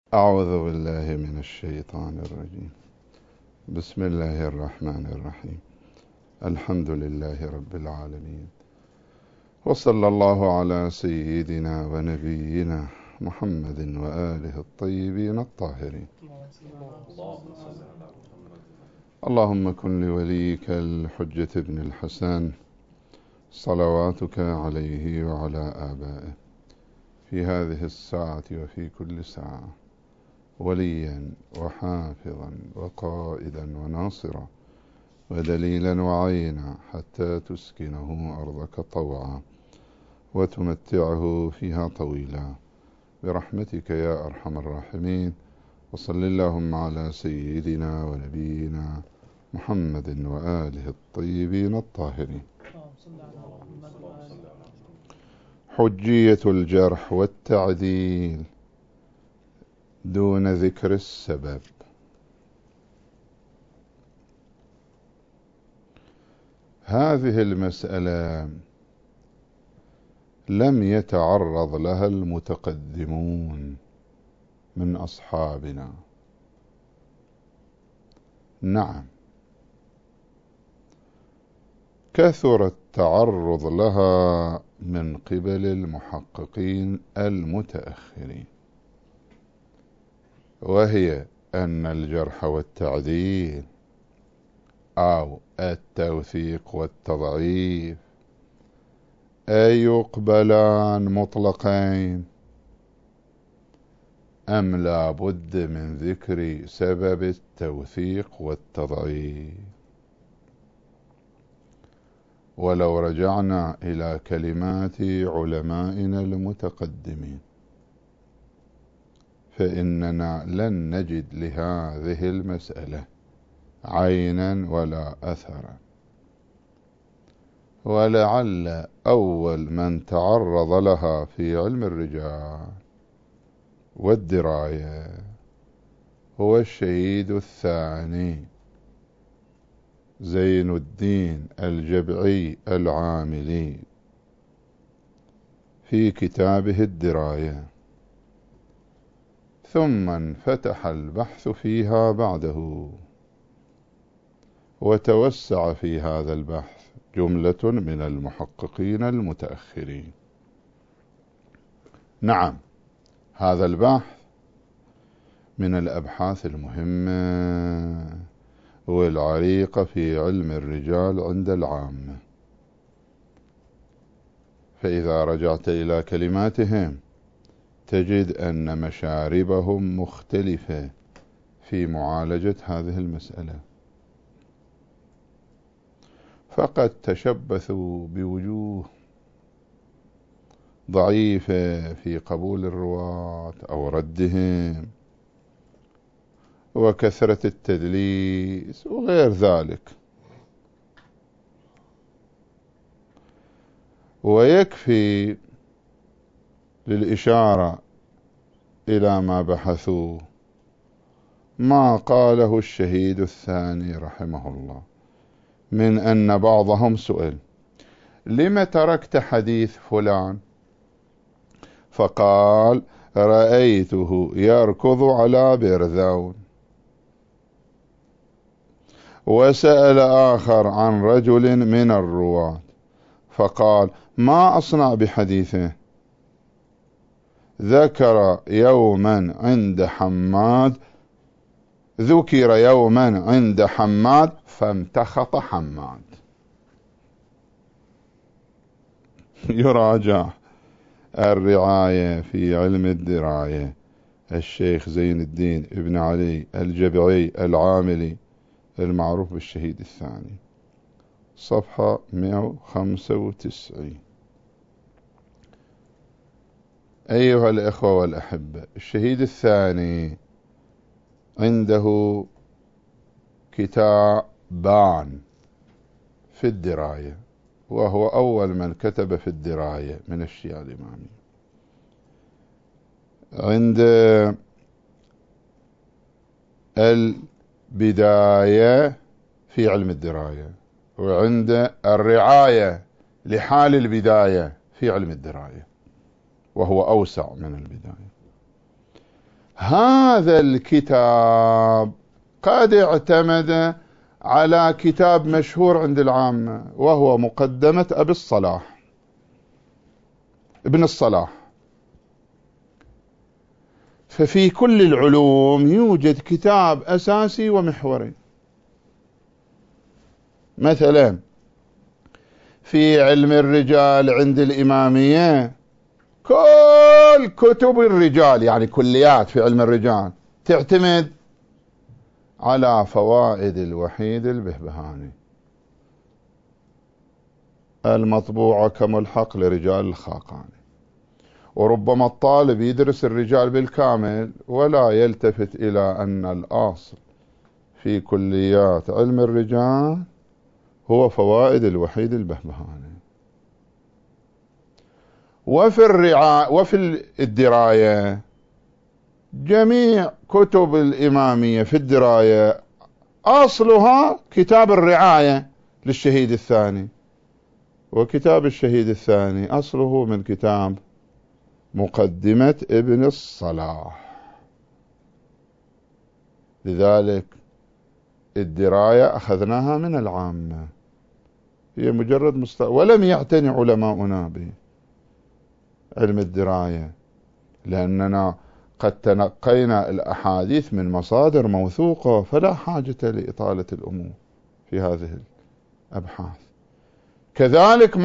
أعوذ بالله من الشيطان الرجيم. بسم الله الرحمن الرحيم. الحمد لله رب العالمين، وصلى الله على سيدنا ونبينا محمد وآله الطيبين الطاهرين. اللهم كن لوليك الحجة ابن الحسن صلواتك عليه وعلى آبائه في هذه الساعة وفي كل ساعة وليا وحافظا وقائدا وناصرا ودليلا وعينا حتى تسكنه أرضك طوعا وتمتعه فيها طويلا برحمتك يا أرحم الراحمين. وصل اللهم على سيدنا ونبينا محمد وآله الطيبين الطاهرين. حجية الجرح والتعديل دون ذكر السبب. هذه المسألة لم يتعرض لها المتقدمون من أصحابنا. نعم، كثر التعرض لها من قبل المحققين المتأخرين، وهي أن الجرح والتعديل أو التوثيق والتضعيف أي يقبلان مطلقين أم لا بد من ذكر سبب التوثيق والتضعيف؟ ولو رجعنا إلى كلمات علمائنا المتقدمين فإننا لن نجد لهذه المسألة عينا ولا أثرا. ولعل أول من تعرض لها في علم الرجال والدراية هو الشهيد الثاني زين الدين الجبعي العاملي في كتابه الدراية، ثم انفتح البحث فيها بعده، وتوسع في هذا البحث جملة من المحققين المتأخرين. نعم، هذا البحث من الأبحاث المهمة والعريقة في علم الرجال عند العامة. فإذا رجعت إلى كلماتهم تجد أن مشاربهم مختلفة في معالجة هذه المسألة، فقد تشبثوا بوجوه ضعيفة في قبول الرواة أو ردهم وكثرة التدليس وغير ذلك. ويكفي للإشارة إلى ما بحثوا ما قاله الشهيد الثاني رحمه الله، من أن بعضهم سئل: لم تركت حديث فلان؟ فقال: رأيته يركض على برذون. وسأل آخر عن رجل من الرواة فقال: ما أصنع بحديثه؟ ذكر يوما عند حماد فامتخط حماد. يراجع الرعاية في علم الدراية، الشيخ زين الدين ابن علي الجبعي العاملي المعروف بالشهيد الثاني، صفحة 195. أيها الإخوة والأحبة، الشهيد الثاني عنده كتابان في الدراية، وهو أول من كتب في الدراية من الشيعة الإمامية. عند البداية في علم الدراية، وعند الرعاية لحال البداية في علم الدراية، وهو أوسع من البداية. هذا الكتاب قد اعتمد على كتاب مشهور عند العامة، وهو مقدمة أبي الصلاح ابن الصلاح. ففي كل العلوم يوجد كتاب أساسي ومحوري. مثلا في علم الرجال عند الإمامية كل كتب الرجال، يعني كليات في علم الرجال، تعتمد على فوائد الوحيد البهبهاني المطبوعة كملحق لرجال الخاقاني. وربما الطالب يدرس الرجال بالكامل ولا يلتفت إلى أن الأصل في كليات علم الرجال هو فوائد الوحيد البهبهاني. وفي الدراية جميع كتب الإمامية في الدراية أصلها كتاب الرعاية للشهيد الثاني، وكتاب الشهيد الثاني أصله من كتاب مقدمة ابن الصلاح. لذلك الدراية أخذناها من العامة، هي مجرد ولم يعتني علماؤنا بعلم الدراية، لأننا قد تنقينا الأحاديث من مصادر موثوقة، فلا حاجة لإطالة الأمور في هذه الأبحاث. كذلك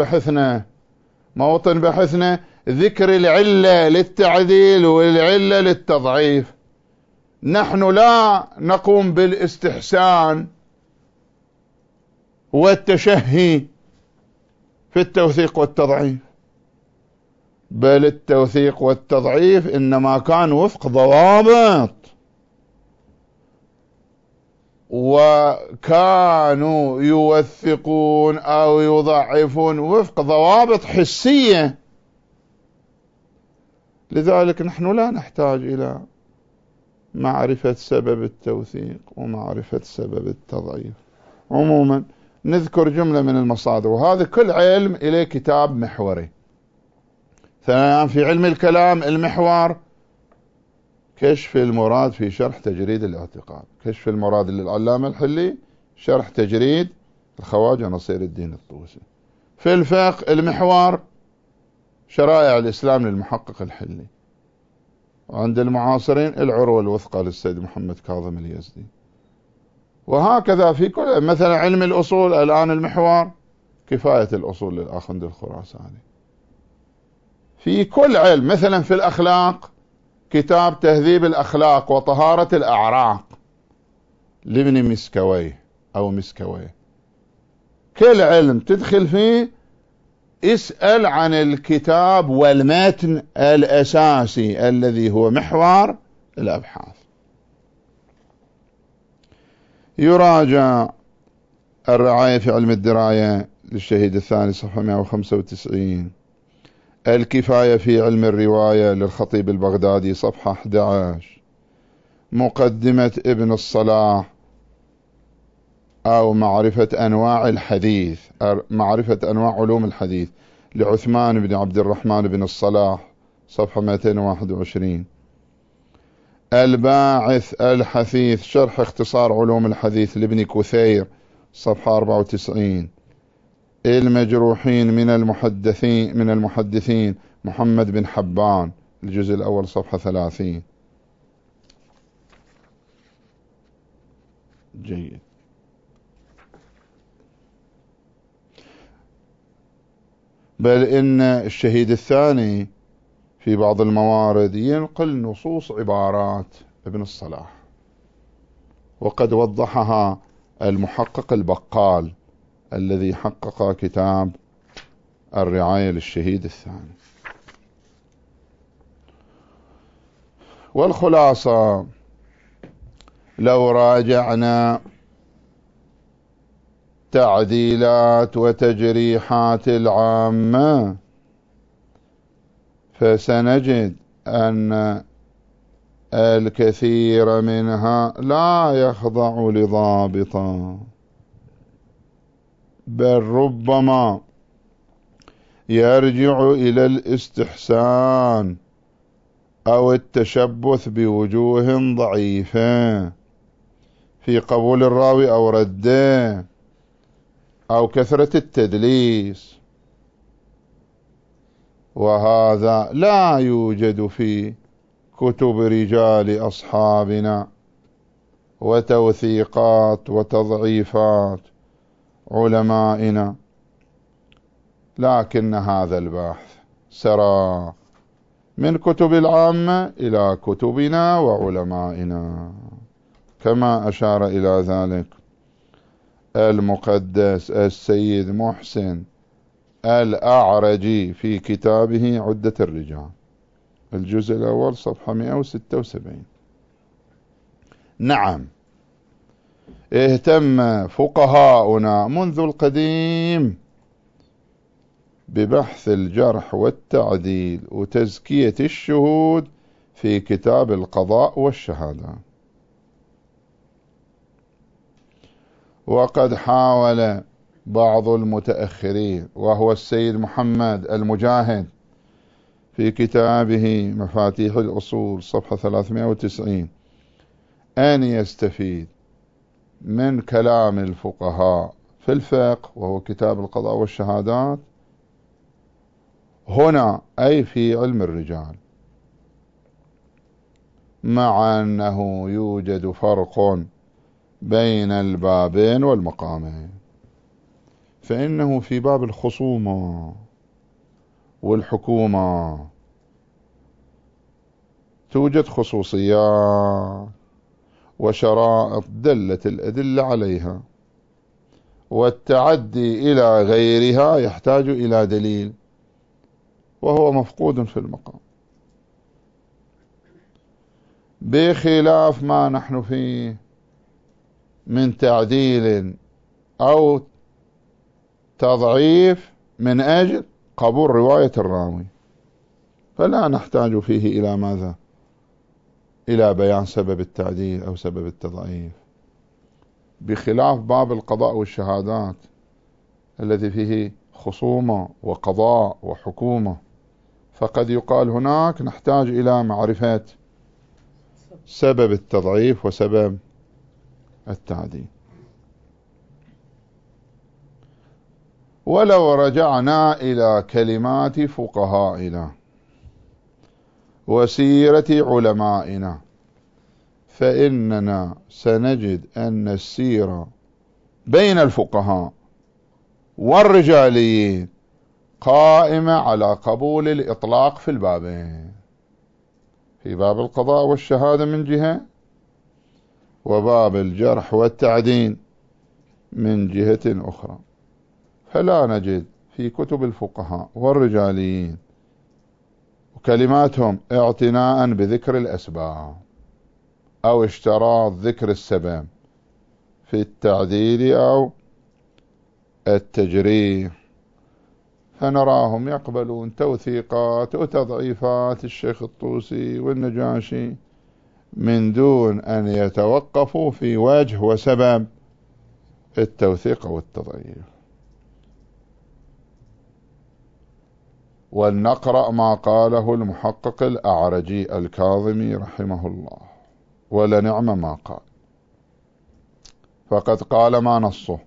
موطن بحثنا ذكر العلة للتعديل والعلة للتضعيف. نحن لا نقوم بالاستحسان والتشهي في التوثيق والتضعيف، بل التوثيق والتضعيف إنما كان وفق ضوابط، وكانوا يوثقون أو يضعفون وفق ضوابط حسية. لذلك نحن لا نحتاج إلى معرفة سبب التوثيق ومعرفة سبب التضعيف. عموما نذكر جملة من المصادر، وهذا كل علم إليه كتاب محوري. ثانيا في علم الكلام المحور كشف المراد في شرح تجريد الاعتقاد، كشف المراد للعلامة الحلي، شرح تجريد الخواجة نصير الدين الطوسي. في الفقه المحور شرائع الإسلام للمحقق الحلي، وعند المعاصرين العروة الوثقى للسيد محمد كاظم اليزدي. وهكذا في كل مثلا علم الأصول الآن المحور كفاية الأصول للآخوند الخراساني. في كل علم مثلا في الأخلاق كتاب تهذيب الأخلاق وطهارة الأعراق لابن مسكويه أو مسكويه. كل علم تدخل فيه اسأل عن الكتاب والمتن الأساسي الذي هو محور الأبحاث. يراجع الرعاية في علم الدراية للشهيد الثاني صفحة 195، الكفاية في علم الرواية للخطيب البغدادي صفحة 11، مقدمة ابن الصلاح أو معرفة أنواع الحديث، معرفة أنواع علوم الحديث لعثمان بن عبد الرحمن بن الصلاح صفحة 221، الباعث الحثيث شرح اختصار علوم الحديث لابن كثير صفحة 94، المجروحين من المحدثين محمد بن حبان الجزء الأول صفحة 30. جيد. بل إن الشهيد الثاني في بعض الموارد ينقل نصوص عبارات ابن الصلاح، وقد وضحها المحقق البقال الذي حقق كتاب الرعاية للشهيد الثاني. والخلاصة لو راجعنا تعديلات وتجريحات العامة فسنجد أن الكثير منها لا يخضع لضابط، بل ربما يرجع إلى الاستحسان أو التشبث بوجوه ضعيفة في قبول الراوي أو رده، أو كثرة التدليس، وهذا لا يوجد في كتب رجال أصحابنا وتوثيقات وتضعيفات علمائنا، لكن هذا البحث سرى من كتب العامة إلى كتبنا وعلمائنا، كما أشار إلى ذلك المقدس السيد محسن الأعرجي في كتابه عدة الرجال الجزء الأول صفحة 176. نعم، اهتم فقهاؤنا منذ القديم ببحث الجرح والتعديل وتزكية الشهود في كتاب القضاء والشهادة، وقد حاول بعض المتأخرين وهو السيد محمد المجاهد في كتابه مفاتيح الأصول صفحة 390 أن يستفيد من كلام الفقهاء في الفقه وهو كتاب القضاء والشهادات هنا، أي في علم الرجال، مع أنه يوجد فرق بين البابين والمقامين. فإنه في باب الخصومة والحكومة توجد خصوصيات وشرائط دلت الأدلة عليها، والتعدي إلى غيرها يحتاج إلى دليل وهو مفقود في المقام، بخلاف ما نحن فيه من تعديل أو تضعيف من أجل قبول رواية الراوي، فلا نحتاج فيه إلى ماذا؟ إلى بيان سبب التعديل أو سبب التضعيف، بخلاف باب القضاء والشهادات الذي فيه خصومة وقضاء وحكومة، فقد يقال هناك نحتاج إلى معرفة سبب التضعيف وسبب التعديل. ولو رجعنا إلى كلمات فقهائنا وسيرة علمائنا فإننا سنجد أن السيرة بين الفقهاء والرجاليين قائمة على قبول الإطلاق في البابين، في باب القضاء والشهادة من جهة، وباب الجرح والتعديل من جهة أخرى. فلا نجد في كتب الفقهاء والرجاليين وكلماتهم اعتناء بذكر الأسباب أو اشتراط ذكر السبب في التعديل أو التجريح، فنراهم يقبلون توثيقات وتضعيفات الشيخ الطوسي والنجاشي من دون أن يتوقفوا في وجه وسبب التوثيق والتضعيف. ولنقرأ ما قاله المحقق الأعرجي الكاظمي رحمه الله، ولنعم ما قال، فقد قال ما نصه: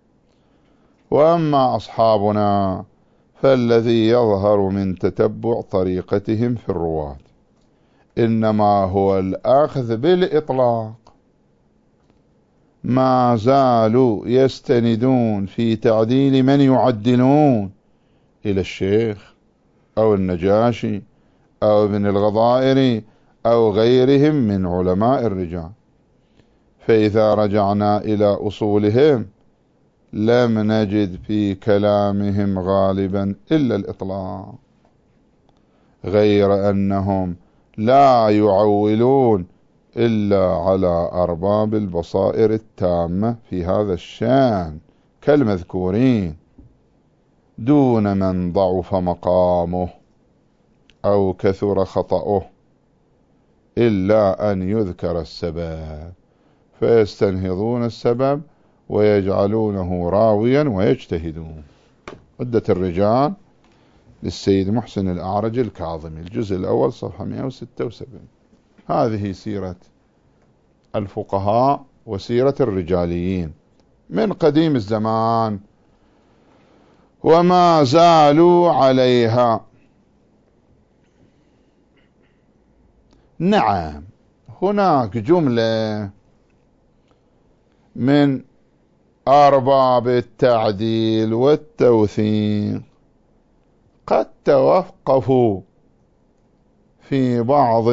وأما أصحابنا فالذي يظهر من تتبع طريقتهم في الرواة إنما هو الأخذ بالإطلاق، ما زالوا يستندون في تعديل من يعدلون إلى الشيخ أو النجاشي أو ابن الغضائري أو غيرهم من علماء الرجال، فإذا رجعنا إلى أصولهم لم نجد في كلامهم غالبا إلا الإطلاق، غير أنهم لا يعولون إلا على أرباب البصائر التامة في هذا الشأن كالمذكورين، دون من ضعف مقامه أو كثر خطأه، إلا أن يذكر السبب فيستنهضون السبب ويجعلونه راويا ويجتهدون. عدة الرجال للسيد محسن الأعرج الكاظمي، الجزء الأول صفحة 176. هذه سيرة الفقهاء وسيرة الرجاليين من قديم الزمان وما زالوا عليها. نعم، هناك جملة من أرباب التعديل والتوثيق قد توقفوا في بعض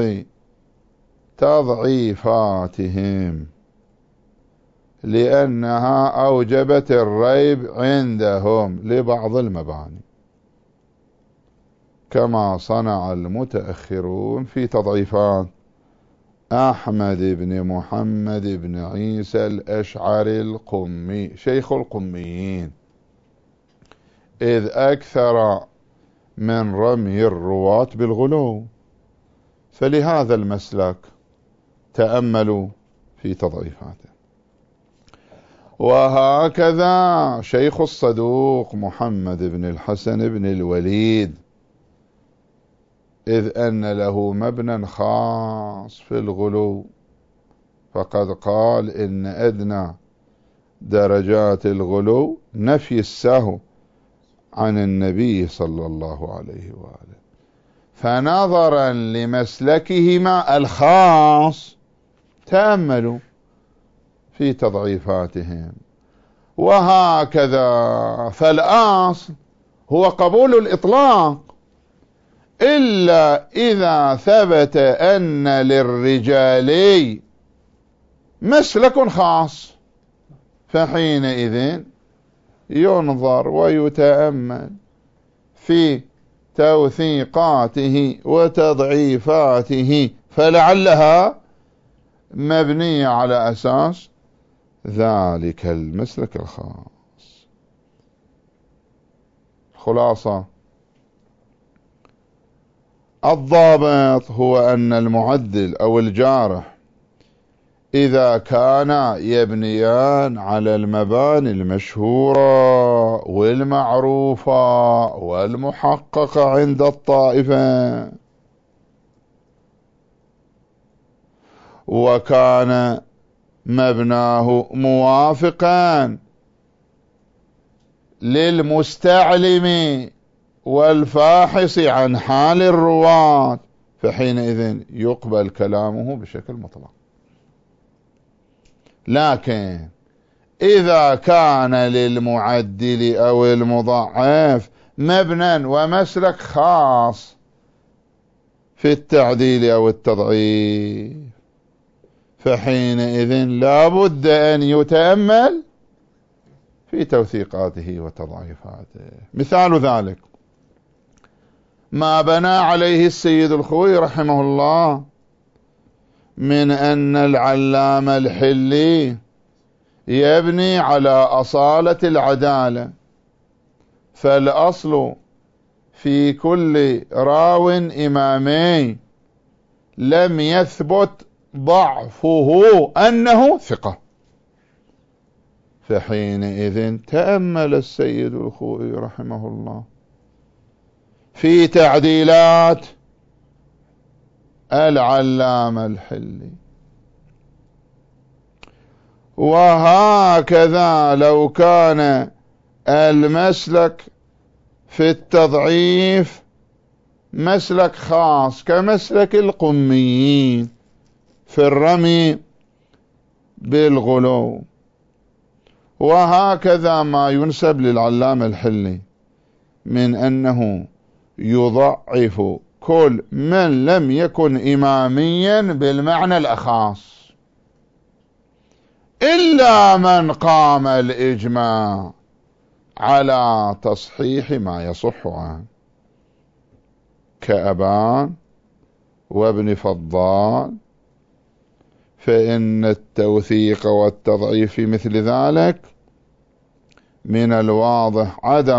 تضعيفاتهم لأنها أوجبت الريب عندهم لبعض المباني، كما صنع المتأخرون في تضعيفات أحمد بن محمد بن عيسى الأشعري القمي شيخ القميين، إذ أكثر من رمي الرواة بالغلو، فلهذا المسلك تأملوا في تضعيفاته. وهكذا شيخ الصدوق محمد بن الحسن بن الوليد، إذ أن له مبنى خاص في الغلو، فقد قال إن أدنى درجات الغلو نفي السهو عن النبي صلى الله عليه وآله، فنظرا لمسلكهما الخاص تأملوا في تضعيفاتهم. وهكذا فالأصل هو قبول الإطلاق إلا إذا ثبت أن للرجال مسلك خاص، فحينئذ ينظر ويتأمل في توثيقاته وتضعيفاته، فلعلها مبنية على أساس ذلك المسلك الخاص. خلاصة الضابط هو أن المعدل أو الجارح إذا كان يبنيان على المباني المشهورة والمعروفة والمحققة عند الطائفة، وكان مبناه موافقا للمستعلم والفاحص عن حال الرواة، فحينئذ يقبل كلامه بشكل مطلق. لكن إذا كان للمعدل أو المضعف مبنى ومسلك خاص في التعديل أو التضعيف، فحينئذ لا بد أن يتأمل في توثيقاته وتضعيفاته. مثال ذلك ما بنى عليه السيد الخوئي رحمه الله من أن العلام الحلي يبني على أصالة العدالة، فالأصل في كل راو إمامي لم يثبت ضعفه أنه ثقة، فحينئذ تأمل السيد الخوئي رحمه الله في تعديلات العلام الحلي. وهكذا لو كان المسلك في التضعيف مسلك خاص كمسلك القميين في الرمي بالغلو، وهكذا ما ينسب للعلام الحلي من أنه يضعف كل من لم يكن إماميا بالمعنى الأخاص، إلا من قام الإجماع على تصحيح ما يصح عنه كأبان وابن فضال، فإن التوثيق والتضعيف في مثل ذلك من الواضح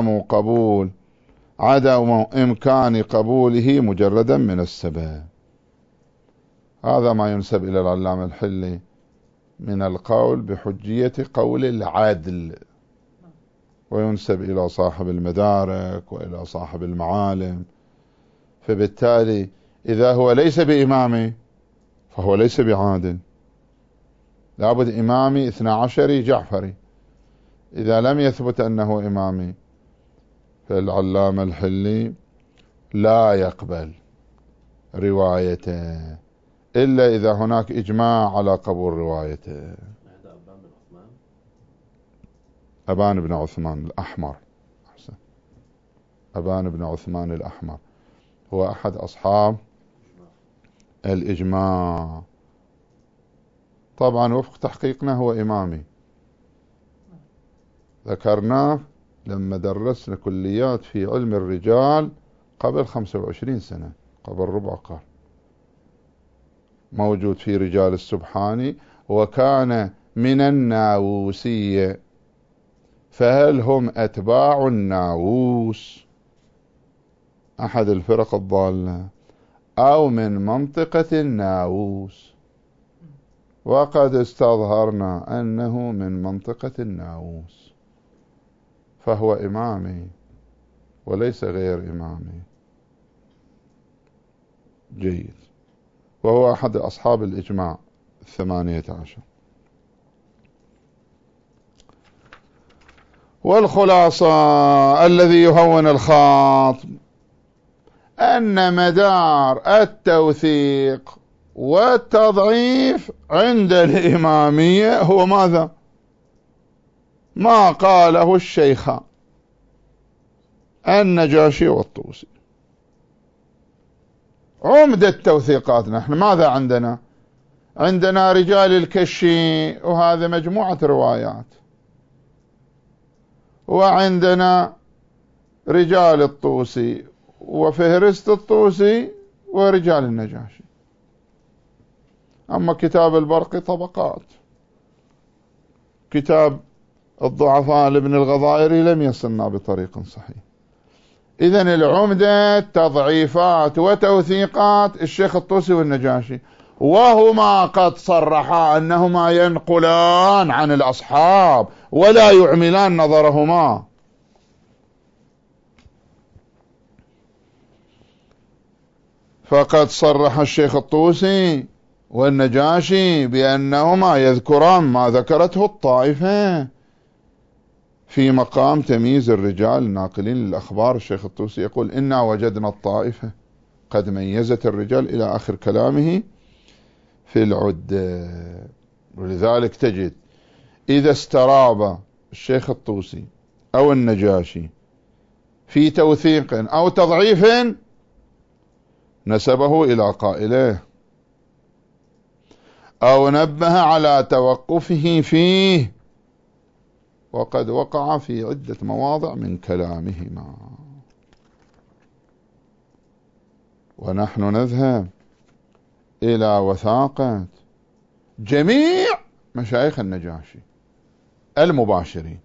عدم إمكان قبوله مجردا من السبب. هذا ما ينسب إلى العلام الحلي من القول بحجية قول العدل، وينسب إلى صاحب المدارك وإلى صاحب المعالم. فبالتالي إذا هو ليس بإمامي فهو ليس بعادل، لابد إمامي 12 جعفري. إذا لم يثبت أنه إمامي فالعلامة الحلي لا يقبل روايته إلا إذا هناك إجماع على قبول روايته. أبان بن عثمان الأحمر، أبان بن عثمان الأحمر هو أحد أصحاب الإجماع. طبعا وفق تحقيقنا هو إمامي، ذكرناه لما درسنا كليات في علم الرجال قبل 25 سنة، قبل ربع قرن، موجود في رجال السبحاني، وكان من الناووسية. فهل هم أتباع الناووس أحد الفرق الضالة أو من منطقة الناووس؟ وقد استظهرنا أنه من منطقة الناووس، فهو إمامي وليس غير إمامي. جيد. وهو أحد أصحاب الإجماع 18. والخلاصة الذي يهون الخاطب أن مدار التوثيق والتضعيف عند الإمامية هو ماذا؟ ما قاله الشيخان النجاشي والطوسي. عمدة التوثيقات نحن ماذا عندنا؟ عندنا رجال الكشي، وهذا مجموعة روايات، وعندنا رجال الطوسي وفهرست الطوسي ورجال النجاشي. أما كتاب البرقي طبقات، كتاب الضعفاء لابن الغضائري لم يصلنا بطريق صحيح. إذن العمدة تضعيفات وتوثيقات الشيخ الطوسي والنجاشي، وهما قد صرحا أنهما ينقلان عن الأصحاب ولا يعملان نظرهما. فقد صرح الشيخ الطوسي والنجاشي بأنهما يذكران ما ذكرته الطائفة في مقام تمييز الرجال الناقلين للأخبار. الشيخ الطوسي يقول إنا وجدنا الطائفة قد ميزت الرجال إلى آخر كلامه في العدة. ولذلك تجد إذا استراب الشيخ الطوسي أو النجاشي في توثيق أو تضعيف نسبه إلى قائله أو نبه على توقفه فيه، وقد وقع في عدة مواضع من كلامهما. ونحن نذهب إلى وثاقة جميع مشايخ النجاشي المباشرين،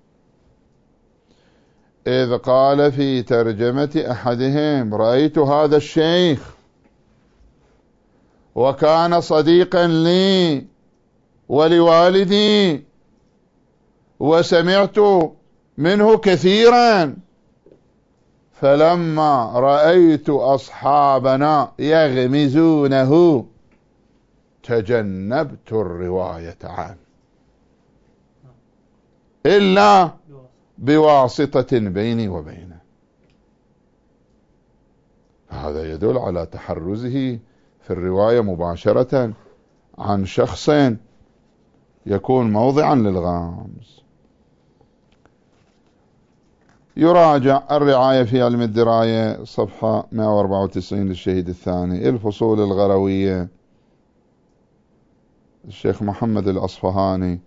إذ قال في ترجمة أحدهم رأيت هذا الشيخ وكان صديقا لي ولوالدي وسمعت منه كثيرا، فلما رأيت أصحابنا يغمزونه تجنبت الرواية عنه إلا بواسطة بيني وبينه. هذا يدل على تحرزه في الرواية مباشرة عن شخص يكون موضعا للغمز. يراجع الرعاية في علم الدراية صفحة 194 للشهيد الثاني، الفصول الغروية الشيخ محمد الأصفهاني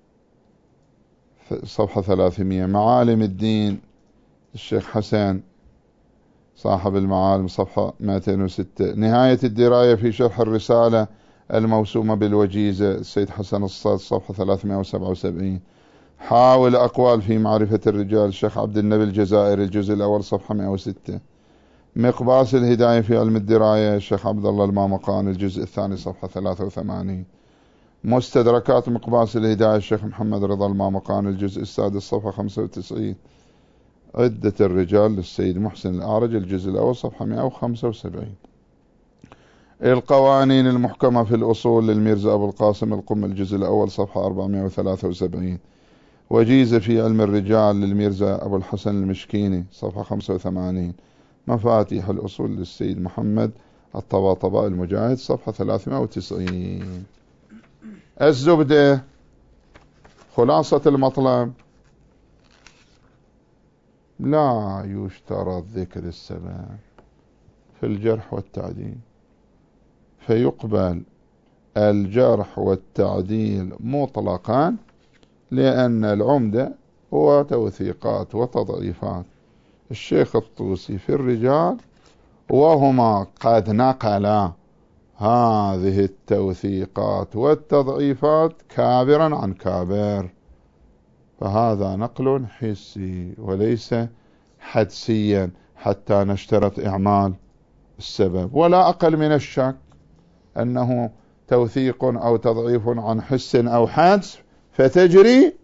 صفحة 300، معالم الدين الشيخ حسن صاحب المعالم صفحة 206، نهاية الدراية في شرح الرسالة الموسومة بالوجيزة السيد حسن الصاد صفحة 377، حاول أقوال في معرفة الرجال الشيخ عبد النبي الجزائري الجزء الأول صفحة 106، مقباس الهداية في علم الدراية الشيخ عبد الله المامقان الجزء الثاني صفحة 83، مستدركات مقباس الهداية الشيخ محمد رضا المامقان الجزء السادس صفحة 95، عدة الرجال للسيد محسن الأعرج الجزء الأول صفحة 175. القوانين المحكمة في الأصول للميرزا أبو القاسم القم الجزء الأول صفحة 473. وجيزة في علم الرجال للميرزا أبو الحسن المشكيني صفحة 85. مفاتيح الأصول للسيد محمد الطباطبائي المجاهد صفحة 390. الزبدة خلاصة المطلب: لا يشترط ذكر السبب في الجرح والتعديل، فيقبل الجرح والتعديل مطلقا، لأن العمدة هو توثيقات وتضعيفات. الشيخ الطوسي في الرجال وهما قد نقلا هذه التوثيقات والتضعيفات كابرا عن كابر، فهذا نقل حسي وليس حدسيا حتى نشترط إعمال السبب، ولا أقل من الشك أنه توثيق أو تضعيف عن حس أو حدس فتجري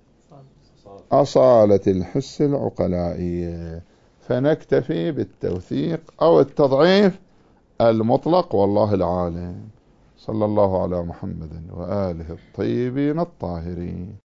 أصالة الحس العقلائية، فنكتفي بالتوثيق أو التضعيف المطلق والله العالم. صلى الله على محمد وآله الطيبين الطاهرين.